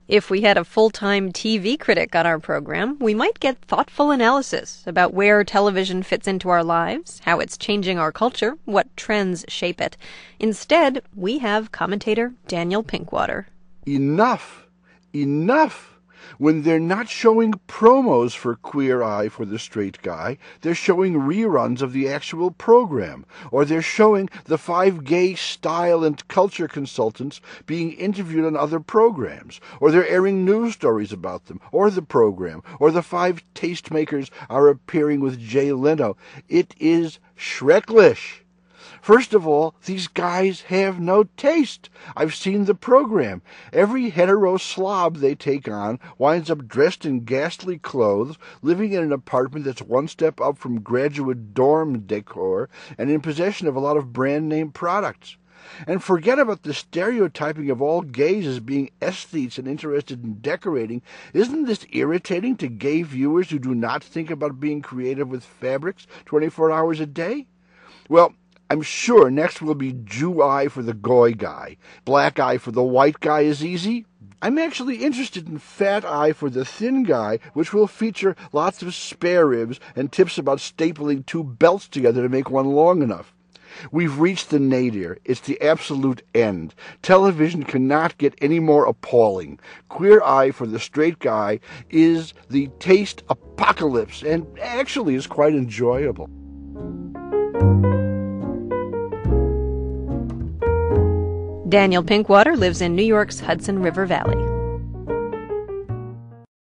If we had a full-time TV critic on our program, we might get thoughtful analysis about where television fits into our lives, how it's changing our culture, what trends shape it. Instead, we have commentator Daniel Pinkwater. Enough! Enough! When they're not showing promos for Queer Eye for the Straight Guy, they're showing reruns of the actual program, or they're showing the 5 gay style and culture consultants being interviewed on other programs, or they're airing news stories about them, or the program, or the 5 tastemakers are appearing with Jay Leno. It is Schrecklich. First of all, these guys have no taste. I've seen the program. Every hetero slob they take on winds up dressed in ghastly clothes, living in an apartment that's one step up from graduate dorm decor, and in possession of a lot of brand-name products. And forget about the stereotyping of all gays as being aesthetes and interested in decorating. Isn't this irritating to gay viewers who do not think about being creative with fabrics 24 hours a day? Well, I'm sure next will be Jew eye for the goy guy. Black eye for the white guy is easy. I'm actually interested in fat eye for the thin guy, which will feature lots of spare ribs and tips about stapling 2 belts together to make one long enough. We've reached the nadir. It's the absolute end. Television cannot get any more appalling. Queer Eye for the Straight Guy is the taste apocalypse and actually is quite enjoyable. Daniel Pinkwater lives in New York's Hudson River Valley.